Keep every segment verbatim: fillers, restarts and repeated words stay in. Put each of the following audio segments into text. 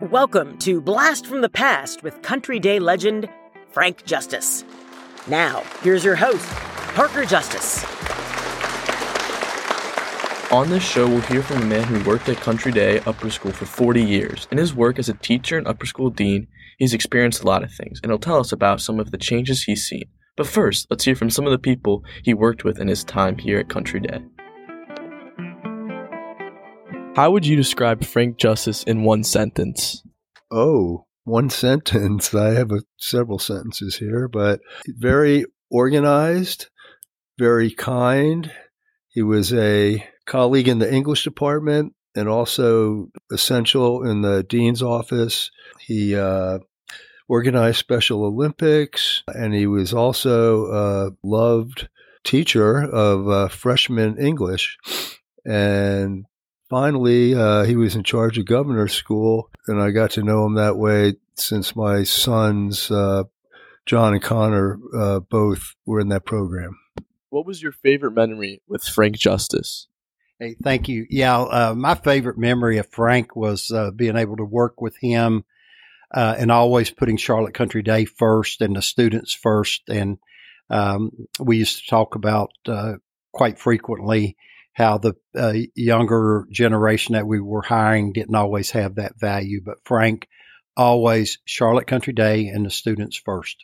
Welcome to Blast from the Past with Country Day legend Frank Justice. Now, here's your host, Parker Justice. On this show, we'll hear from a man who worked at Country Day Upper School for forty years. In his work as a teacher and upper school dean, he's experienced a lot of things, and he'll tell us about some of the changes he's seen. But first, let's hear from some of the people he worked with in his time here at Country Day. How would you describe Frank Justice in one sentence? Oh, one sentence. I have a, several sentences here, but very organized, very kind. He was a colleague in the English department and also essential in the dean's office. He uh, organized Special Olympics, and he was also a loved teacher of uh, freshman English. And finally, uh, he was in charge of governor's school, and I got to know him that way since my sons, uh, John and Connor, uh, both were in that program. What was your favorite memory with Frank Justice? Hey, thank you. Yeah, uh, my favorite memory of Frank was uh, being able to work with him uh, and always putting Charlotte Country Day first and the students first. And um, we used to talk about uh, quite frequently how the uh, younger generation that we were hiring didn't always have that value. But Frank, always Charlotte Country Day and the students first.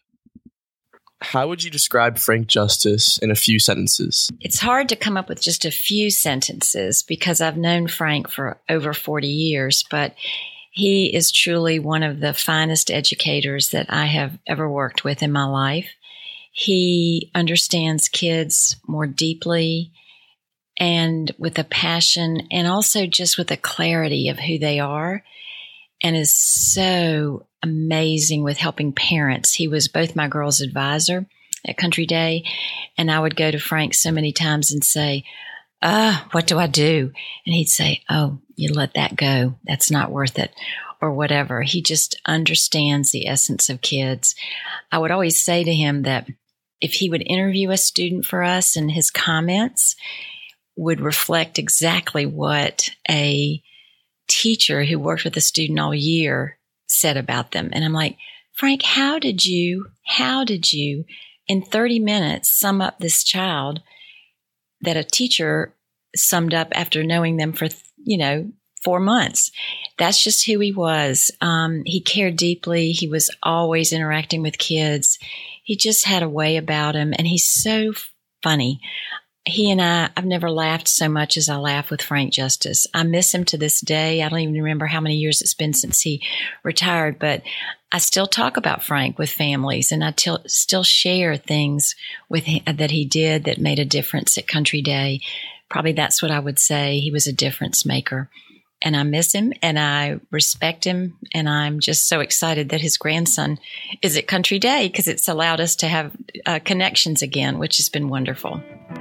How would you describe Frank Justice in a few sentences? It's hard to come up with just a few sentences because I've known Frank for over forty years, but he is truly one of the finest educators that I have ever worked with in my life. He understands kids more deeply and with a passion and also just with a clarity of who they are, and is so amazing with helping parents. He was both my girls' advisor at Country Day, and I would go to Frank so many times and say, ah, what do I do? And he'd say, oh, you let that go. That's not worth it, or whatever. He just understands the essence of kids. I would always say to him that if he would interview a student for us and his comments would reflect exactly what a teacher who worked with a student all year said about them. And I'm like, Frank, how did you, how did you in thirty minutes sum up this child that a teacher summed up after knowing them for, you know, four months? That's just who he was. Um, he cared deeply. He was always interacting with kids. He just had a way about him, and he's so funny. He and I, I've never laughed so much as I laugh with Frank Justice. I miss him to this day. I don't even remember how many years it's been since he retired, but I still talk about Frank with families, and I t- still share things with him that he did that made a difference at Country Day. Probably that's what I would say. He was a difference maker, and I miss him, and I respect him, and I'm just so excited that his grandson is at Country Day because it's allowed us to have uh, connections again, which has been wonderful.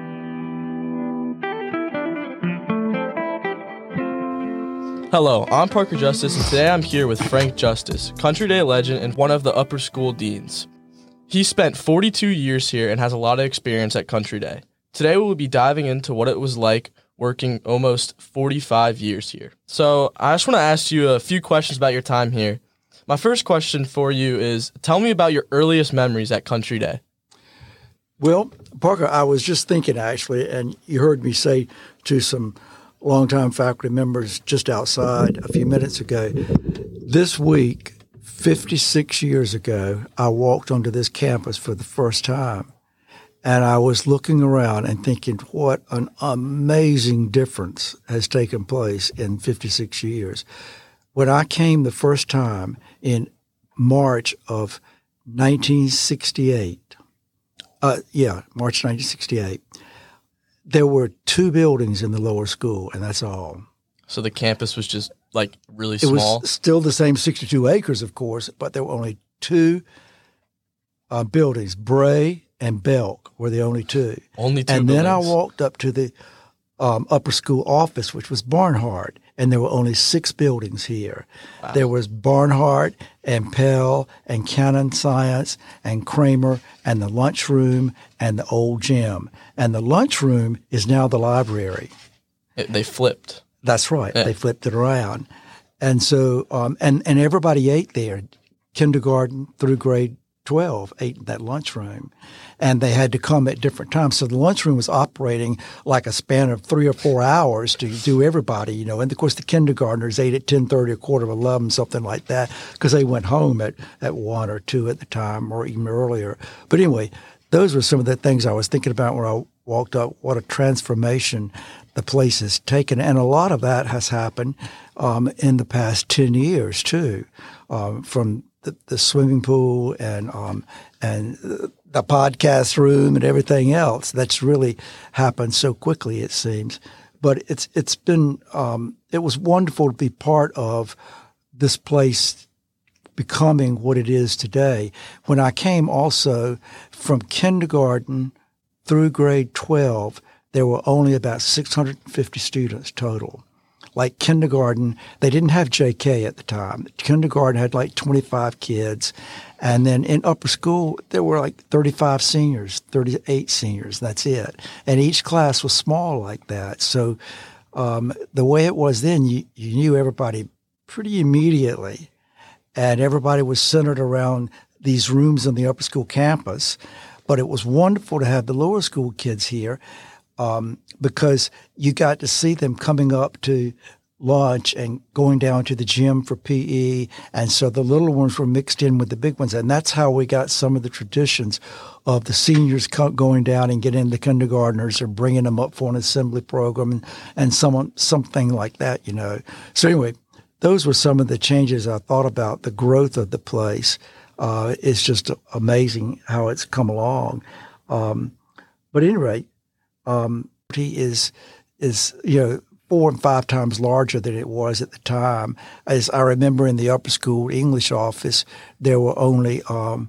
Hello, I'm Parker Justice, and today I'm here with Frank Justice, Country Day legend and one of the upper school deans. He spent forty-two years here and has a lot of experience at Country Day. Today we will be diving into what it was like working almost forty-five years here. So I just want to ask you a few questions about your time here. My first question for you is, tell me about your earliest memories at Country Day. Well, Parker, I was just thinking actually, and you heard me say to some longtime faculty members just outside a few minutes ago, this week, fifty-six years ago, I walked onto this campus for the first time, and I was looking around and thinking, what an amazing difference has taken place in fifty-six years. When I came the first time in March of nineteen sixty-eight, uh, yeah, March nineteen sixty-eight, there were two buildings in the lower school, and that's all. So the campus was just, like, really small? It was still the same sixty-two acres, of course, but there were only two uh, buildings. Bray and Belk were the only two. Only two And buildings. then I walked up to the um, upper school office, which was Barnhart, and there were only six buildings here. Wow. There was Barnhart and Pell and Cannon Science and Kramer and the lunchroom and the old gym. And the lunchroom is now the library. It, they flipped. That's right. Yeah. They flipped it around. And so, um, and, and everybody ate there, kindergarten through grade twelve, ate in that lunchroom. And they had to come at different times. So the lunchroom was operating like a span of three or four hours to do everybody, you know. And of course, the kindergartners ate at ten thirty, a quarter of eleven, something like that, because they went home at, at one or two at the time, or even earlier. But anyway, those were some of the things I was thinking about when I walked up. What a transformation the place has taken. And a lot of that has happened um, in the past ten years, too, um, from the, the swimming pool and um, and the podcast room and everything else. That's really happened so quickly, it seems. But it's it's been um, it was wonderful to be part of this place becoming what it is today. When I came also from kindergarten through grade twelve, there were only about six hundred fifty students total. Like kindergarten, they didn't have J K at the time. Kindergarten had like twenty-five kids. And then in upper school, there were like thirty-five seniors, thirty-eight seniors. That's it. And each class was small like that. So um, the way it was then, you, you knew everybody pretty immediately. And everybody was centered around these rooms on the upper school campus. But it was wonderful to have the lower school kids here. Um, because you got to see them coming up to lunch and going down to the gym for P E. And so the little ones were mixed in with the big ones. And that's how we got some of the traditions of the seniors going down and getting the kindergartners or bringing them up for an assembly program and, and someone, something like that, you know. So anyway, those were some of the changes I thought about. The growth of the place uh, is just amazing how it's come along. Um, but at any rate, Um, he is, is, you know, four and five times larger than it was at the time. As I remember in the upper school English office, there were only um,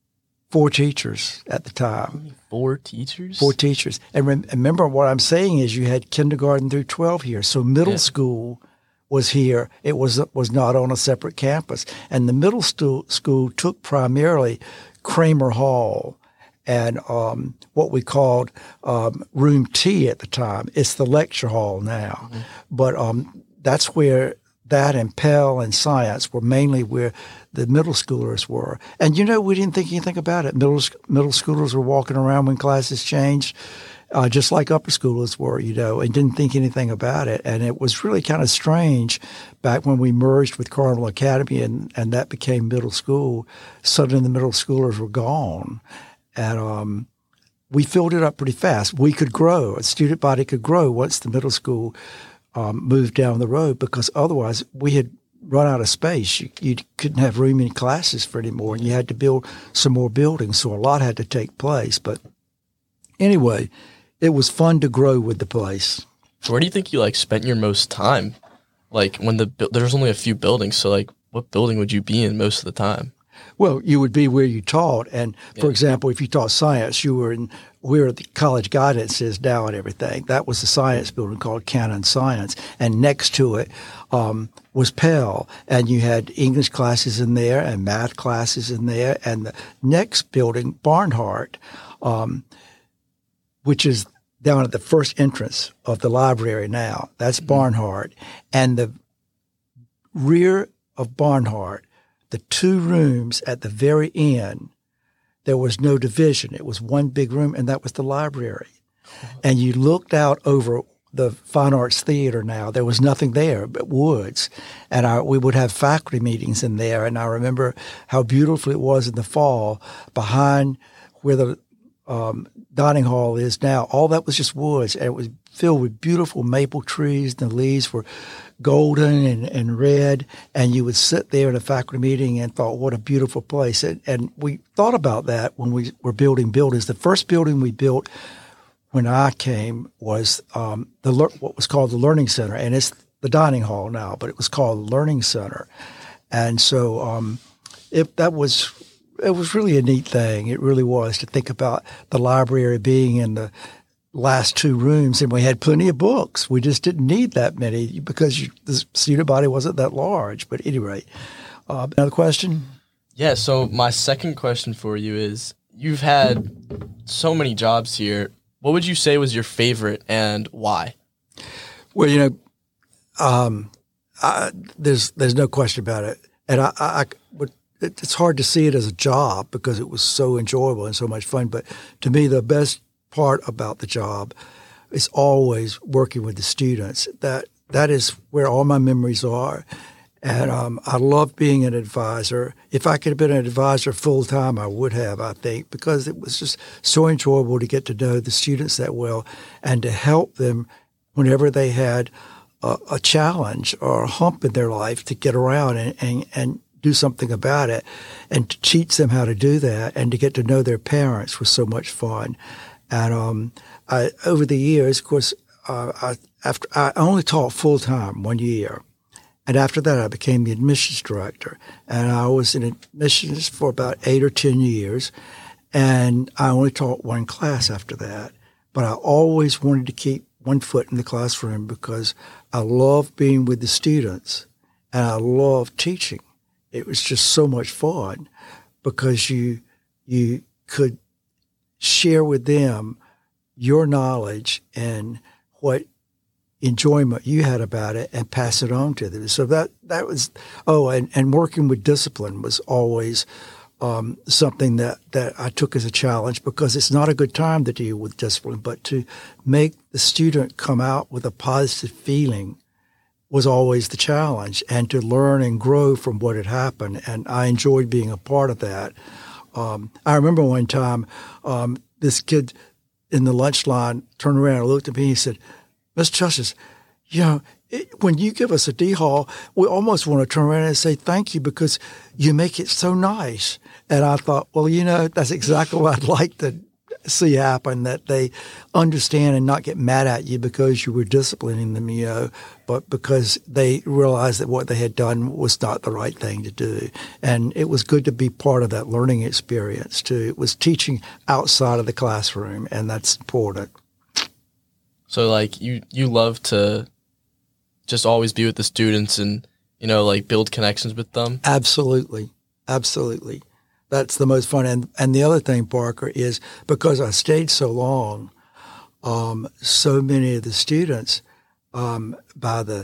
four teachers at the time. Four teachers? Four teachers. And re- remember what I'm saying is you had kindergarten through twelve here. So middle yeah. school was here. It was, was not on a separate campus. And the middle school, school took primarily Kramer Hall and um, what we called um, Room T at the time. It's the lecture hall now. Mm-hmm. But um, that's where that and Pell and Science were mainly where the middle schoolers were. And, you know, we didn't think anything about it. Middle, middle schoolers were walking around when classes changed, uh, just like upper schoolers were, you know, and didn't think anything about it. And it was really kind of strange back when we merged with Carmel Academy and, and that became middle school. Suddenly the middle schoolers were gone. And um, we filled it up pretty fast. We could grow. A student body could grow once the middle school um, moved down the road because otherwise we had run out of space. You, you couldn't have room in classes for anymore, and you had to build some more buildings. So a lot had to take place. But anyway, it was fun to grow with the place. Where do you think you like spent your most time? Like when the there's only a few buildings, so like what building would you be in most of the time? Well, you would be where you taught. And, for yeah. example, if you taught science, you were in where the college guidance is now and everything. That was the science building called Canon Science. And next to it um, was Pell. And you had English classes in there and math classes in there. And the next building, Barnhart, um, which is down at the first entrance of the library now. That's mm-hmm. Barnhart. And the rear of Barnhart, the two rooms at the very end, there was no division. It was one big room, and that was the library. And you looked out over the Fine Arts Theater now. There was nothing there but woods. And I, we would have faculty meetings in there. And I remember how beautiful it was in the fall behind where the um, dining hall is now. All that was just woods, and it was filled with beautiful maple trees. The leaves were golden and, and red, and you would sit there in a faculty meeting and thought, what a beautiful place. And, and we thought about that when we were building buildings. The first building we built when I came was um, the what was called the Learning Center, and it's the dining hall now, but it was called the Learning Center. And so um, it, that was it was really a neat thing. It really was to think about the library being in the last two rooms, and we had plenty of books. We just didn't need that many because you, the student body wasn't that large. But at any rate, uh, another question? Yeah, so my second question for you is, you've had so many jobs here. What would you say was your favorite and why? Well, you know, um, I, there's there's no question about it. And I, I, I would, it, it's hard to see it as a job because it was so enjoyable and so much fun. But to me, the best part about the job is always working with the students. That that is where all my memories are. And um, I love being an advisor. If I could have been an advisor full time, I would have, I think, because it was just so enjoyable to get to know the students that well and to help them whenever they had a, a challenge or a hump in their life to get around and, and, and do something about it, and to teach them how to do that and to get to know their parents was so much fun. And um, I, over the years, of course, uh, I, after I only taught full time one year. And after that, I became the admissions director. And I was in admissions for about eight or ten years. And I only taught one class after that. But I always wanted to keep one foot in the classroom because I love being with the students and I love teaching. It was just so much fun because you you could share with them your knowledge and what enjoyment you had about it and pass it on to them. So that, that was, oh, and, and working with discipline was always um, something that, that I took as a challenge because it's not a good time to deal with discipline, but to make the student come out with a positive feeling was always the challenge, and to learn and grow from what had happened. And I enjoyed being a part of that. Um, I remember one time um, this kid in the lunch line turned around and looked at me and he said, "Mister Justice, you know, it, when you give us a D-Hall, we almost want to turn around and say thank you because you make it so nice." And I thought, well, you know, that's exactly what I'd like to see happen, that they understand and not get mad at you because you were disciplining them, you know, but because they realized that what they had done was not the right thing to do. And it was good to be part of that learning experience, too. It was teaching outside of the classroom, and that's important. So, like, you, you love to just always be with the students and, you know, like, build connections with them? Absolutely. Absolutely. That's the most fun. And and the other thing, Parker, is because I stayed so long, um, so many of the students um, by the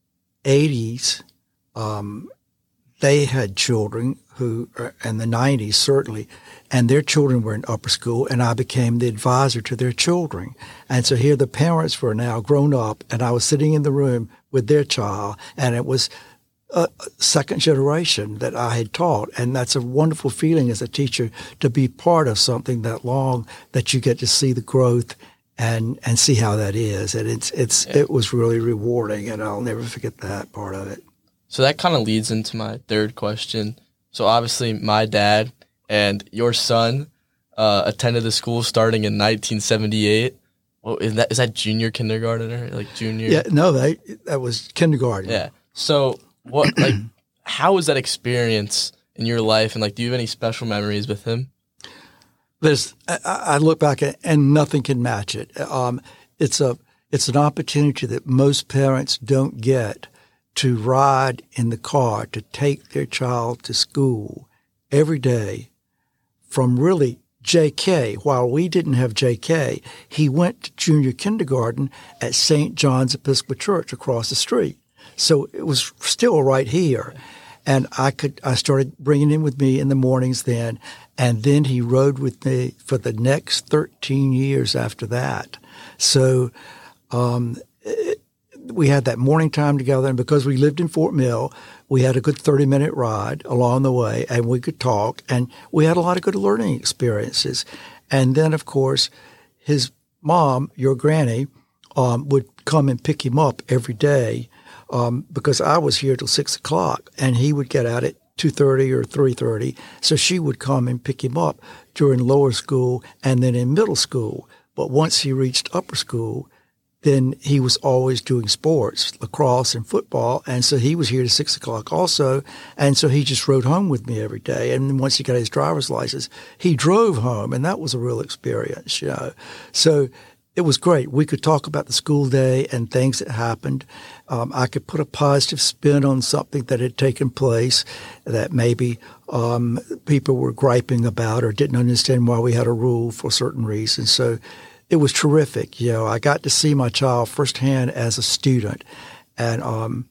eighties, um, they had children who, in the nineties certainly, and their children were in upper school, and I became the advisor to their children. And so here the parents were now grown up, and I was sitting in the room with their child, and it was a second generation that I had taught. And that's a wonderful feeling as a teacher to be part of something that long, that you get to see the growth and, and see how that is. And it's, it's, yeah. It was really rewarding, and I'll never forget that part of it. So that kind of leads into my third question. So obviously my dad and your son uh, attended the school starting in nineteen seventy-eight. Well, is that, is that junior kindergarten or like junior? Yeah, no, that, that was kindergarten. Yeah. So what, like, how was that experience in your life? And like, do you have any special memories with him? There's, I, I look back at, and nothing can match it. Um, it's a, it's an opportunity that most parents don't get, to ride in the car to take their child to school every day from really J K. While we didn't have J K, he went to junior kindergarten at Saint John's Episcopal Church across the street. So it was still right here. And I could, I started bringing him with me in the mornings then. And then he rode with me for the next thirteen years after that. So, um, it, we had that morning time together. And because we lived in Fort Mill, we had a good thirty minute ride along the way, and we could talk, and we had a lot of good learning experiences. And then, of course, his mom, your granny, um, would come and pick him up every day. Um, because I was here till six o'clock, and he would get out at two thirty or three thirty. So she would come and pick him up during lower school and then in middle school. But once he reached upper school, then he was always doing sports, lacrosse and football. And so he was here to six o'clock also. And so he just rode home with me every day. And then once he got his driver's license, he drove home, and that was a real experience, you know. So it was great. We could talk about the school day and things that happened. Um, I could put a positive spin on something that had taken place that maybe um, people were griping about or didn't understand why we had a rule for certain reasons. So it was terrific. You know, I got to see my child firsthand as a student, and um,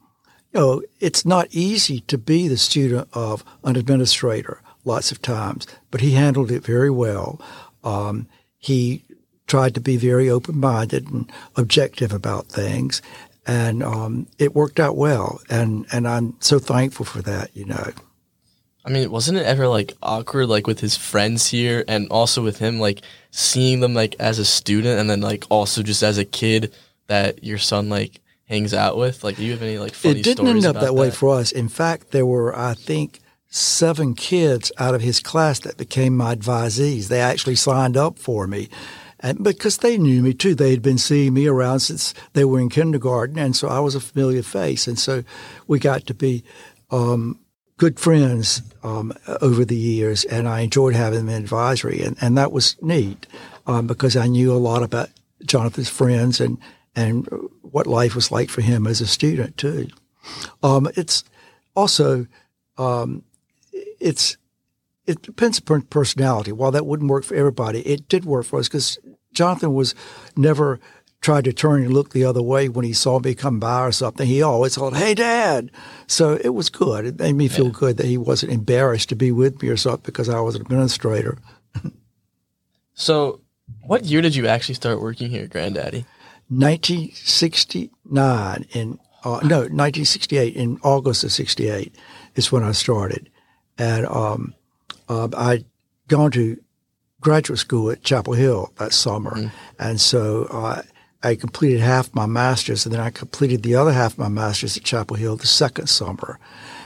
you know, it's not easy to be the student of an administrator lots of times, but he handled it very well. Um, he tried to be very open-minded and objective about things, and um, it worked out well. And, and I'm so thankful for that, you know. I mean, wasn't it ever, like, awkward, like, with his friends here and also with him, like, seeing them, like, as a student and then, like, also just as a kid that your son, like, hangs out with? Like, do you have any, like, funny stories about that? It didn't end up that, that way for us. In fact, there were, I think, seven kids out of his class that became my advisees. They actually signed up for me. And because they knew me, too. They had been seeing me around since they were in kindergarten, and so I was a familiar face. And so we got to be um, good friends um, over the years, and I enjoyed having them in advisory. And, and that was neat um, because I knew a lot about Jonathan's friends and and what life was like for him as a student, too. Um, it's also, um, it's it depends upon personality. While that wouldn't work for everybody, it did work for us because Jonathan was never tried to turn and look the other way when he saw me come by or something. He always called, "Hey, Dad." So it was good. It made me feel yeah. good that he wasn't embarrassed to be with me or something because I was an administrator. So what year did you actually start working here, Granddaddy? nineteen sixty-nine in uh, no nineteen sixty-eight in August of sixty-eight is when I started, and um, uh, I'd gone to graduate school at Chapel Hill that summer, mm-hmm. and so uh, I completed half my master's, and then I completed the other half of my master's at Chapel Hill the second summer,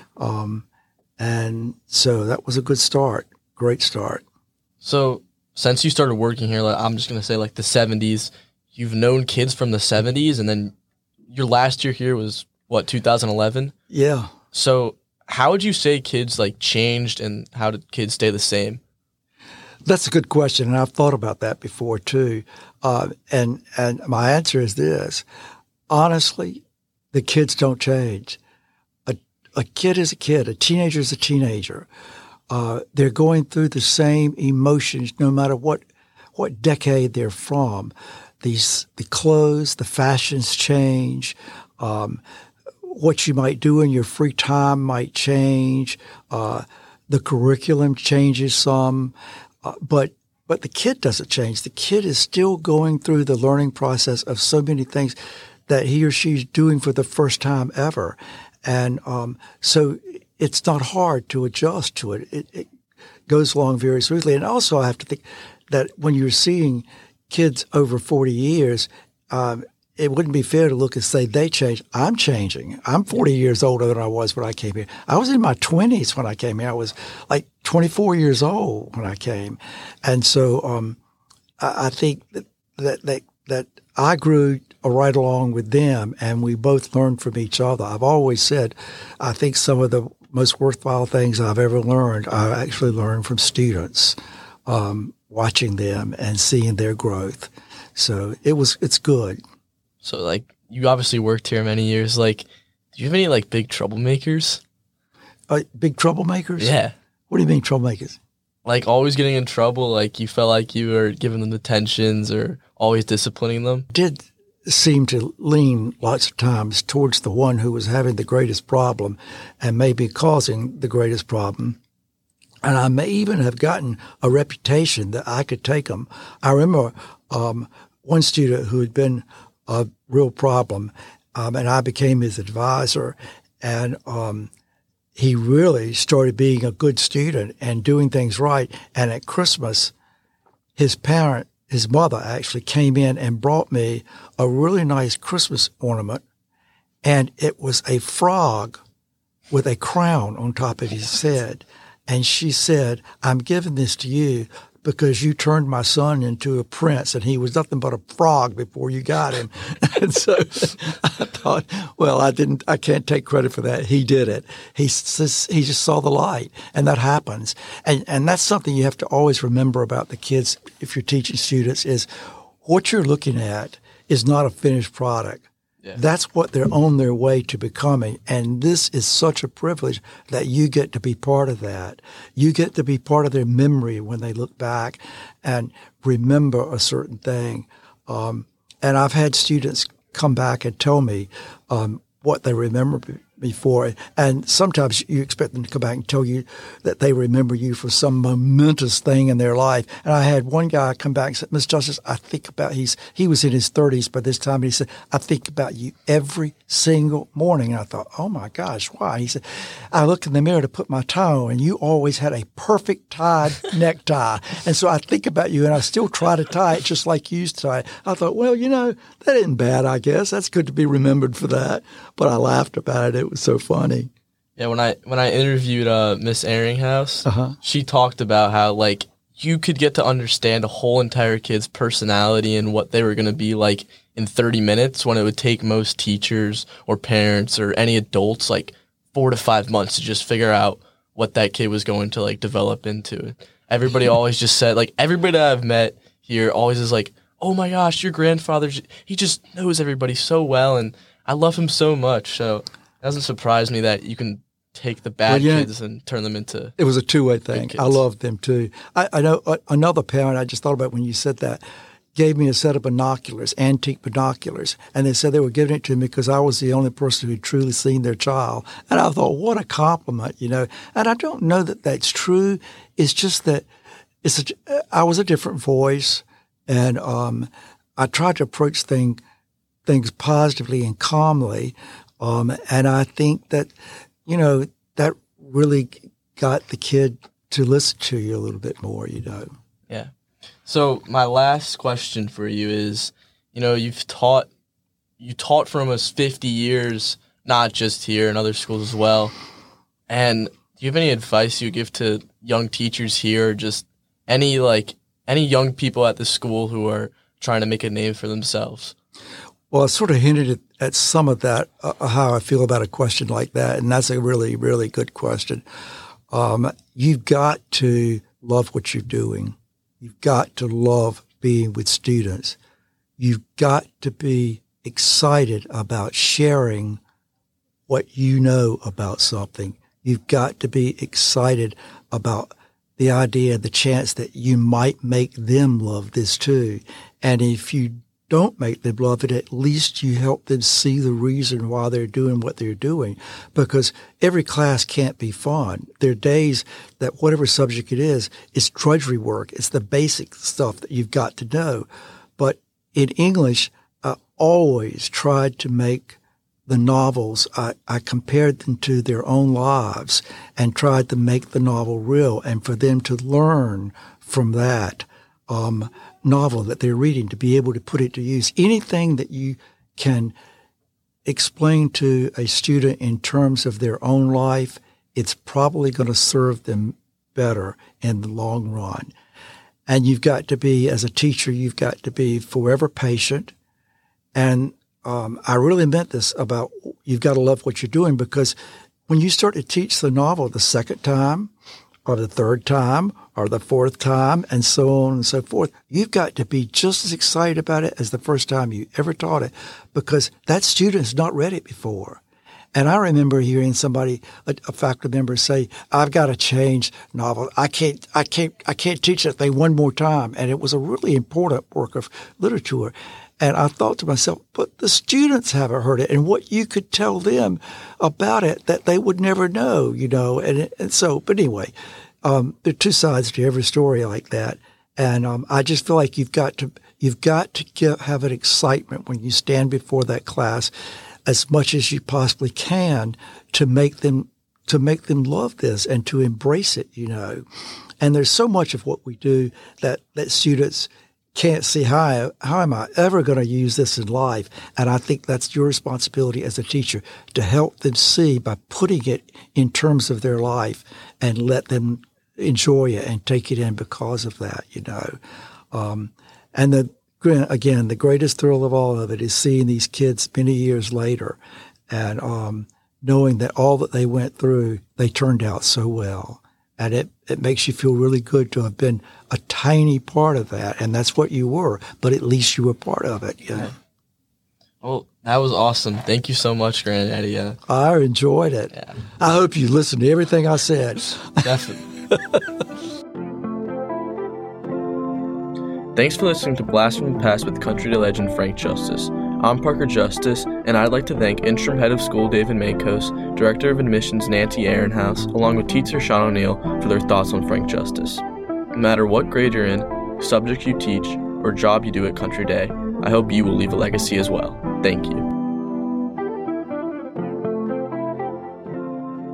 um, and so that was a good start, great start. So since you started working here, like, I'm just gonna say like the seventies. You've known kids from the seventies, and then your last year here was, what, two thousand eleven? Yeah. So how would you say kids, like, changed, and how did kids stay the same? That's a good question, and I've thought about that before, too. Uh, and, and my answer is this. Honestly, the kids don't change. A, a kid is a kid. A teenager is a teenager. Uh, they're going through the same emotions no matter what, what decade they're from. These, the clothes, the fashions change. Um, what you might do in your free time might change. Uh, the curriculum changes some, uh, but but the kid doesn't change. The kid is still going through the learning process of so many things that he or she's doing for the first time ever, and um, so it's not hard to adjust to it. It, it goes along very smoothly. And also, I have to think that when you're seeing kids over forty years, um, it wouldn't be fair to look and say they changed. I'm changing. I'm forty years older than I was when I came here. I was in my twenties when I came here. I was like twenty-four years old when I came. And so um, I, I think that, that, that, that I grew right along with them, and we both learned from each other. I've always said I think some of the most worthwhile things I've ever learned, I actually learned from students. Um, watching them and seeing their growth. So it was, it's good. So, like, you obviously worked here many years. Like, do you have any, like, big troublemakers? Uh, big troublemakers? Yeah. What do you mean troublemakers? Like, always getting in trouble, like, you felt like you were giving them detentions or always disciplining them? Did seem to lean lots of times towards the one who was having the greatest problem and maybe causing the greatest problem. And I may even have gotten a reputation that I could take them. I remember um, one student who had been a real problem, um, and I became his advisor. And um, he really started being a good student and doing things right. And at Christmas, his parent, his mother actually came in and brought me a really nice Christmas ornament. And it was a frog with a crown on top of his head. And she said, "I'm giving this to you because you turned my son into a prince, and he was nothing but a frog before you got him." And so I thought, well, I didn't, I can't take credit for that. He did it. He just, he just saw the light, and that happens. And, and that's something you have to always remember about the kids if you're teaching students is what you're looking at is not a finished product. Yeah. That's what they're on their way to becoming. And this is such a privilege that you get to be part of that. You get to be part of their memory when they look back and remember a certain thing. Um, and I've had students come back and tell me um, what they remember before. And sometimes you expect them to come back and tell you that they remember you for some momentous thing in their life. And I had one guy come back and said, Miss Justice, I think about, he's, he was in his thirties by this time. And he said, I think about you every single morning. And I thought, oh my gosh, why? He said, I look in the mirror to put my tie on and you always had a perfect tied necktie. And so I think about you and I still try to tie it just like you used to tie it. I thought, well, you know, that isn't bad, I guess. That's good to be remembered for that. But I laughed about it. It was so funny. Yeah, when I when I interviewed uh, Miss Ehringhaus, uh-huh. she talked about how like you could get to understand a whole entire kid's personality and what they were going to be like in thirty minutes when it would take most teachers or parents or any adults like four to five months to just figure out what that kid was going to like develop into. Everybody always just said, like everybody that I've met here always is like, oh my gosh, your grandfather, he just knows everybody so well and I love him so much. So it doesn't surprise me that you can take the bad well, yeah, kids and turn them into It was a two-way thing. I loved them too. I, I know uh, another parent, I just thought about when you said that, gave me a set of binoculars, antique binoculars, and they said they were giving it to me because I was the only person who'd truly seen their child. And I thought, what a compliment, you know. And I don't know that that's true. It's just that it's a, I was a different voice, and um, I tried to approach things things positively and calmly. Um, and I think that, you know, that really got the kid to listen to you a little bit more, you know. Yeah. So my last question for you is, you know, you've taught, you taught for almost fifty years, not just here in other schools as well. And do you have any advice you give to young teachers here, or just any, like, any young people at the school who are trying to make a name for themselves? Well, I sort of hinted at, at some of that, uh, how I feel about a question like that, and that's a really, really good question. Um, you've got to love what you're doing. You've got to love being with students. You've got to be excited about sharing what you know about something. You've got to be excited about the idea, the chance that you might make them love this too. And if you don't make them love it, at least you help them see the reason why they're doing what they're doing, because every class can't be fun. There are days that whatever subject it is, it's drudgery work. It's the basic stuff that you've got to know. But in English, I always tried to make the novels, I, I compared them to their own lives and tried to make the novel real and for them to learn from that um, novel that they're reading, to be able to put it to use. Anything that you can explain to a student in terms of their own life, it's probably going to serve them better in the long run. And you've got to be, as a teacher, you've got to be forever patient. And um, I really meant this about you've got to love what you're doing, because when you start to teach the novel the second time or the third time or the fourth time and so on and so forth, you've got to be just as excited about it as the first time you ever taught it, because that student's not read it before. And I remember hearing somebody, a, a faculty member, say, "I've got to change novel. I can't, I can't, I can't teach that thing one more time." And it was a really important work of literature. And I thought to myself, but the students haven't heard it, and what you could tell them about it that they would never know, you know. And, and so, but anyway, um, there are two sides to every story like that. And um, I just feel like you've got to, you've got to get, have an excitement when you stand before that class, as much as you possibly can, to make them to make them love this and to embrace it, you know. And there's so much of what we do that, that students can't see how how am I ever going to use this in life. And I think that's your responsibility as a teacher, to help them see by putting it in terms of their life and let them enjoy it and take it in because of that, you know. Um, and the Again, the greatest thrill of all of it is seeing these kids many years later and um, knowing that all that they went through, they turned out so well. And it, it makes you feel really good to have been a tiny part of that. And that's what you were, but at least you were part of it. You know? Well, that was awesome. Thank you so much, Granddaddy. Yeah. I enjoyed it. Yeah. I hope you listened to everything I said. Definitely. Thanks for listening to Blast from the Past with Country Day legend Frank Justice. I'm Parker Justice, and I'd like to thank Interim Head of School David Makos, Director of Admissions Nancy Ehrenhaus, along with teacher Sean O'Neill for their thoughts on Frank Justice. No matter what grade you're in, subject you teach, or job you do at Country Day, I hope you will leave a legacy as well. Thank you.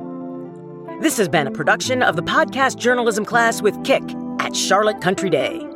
This has been a production of the podcast journalism class with Kick at Charlotte Country Day.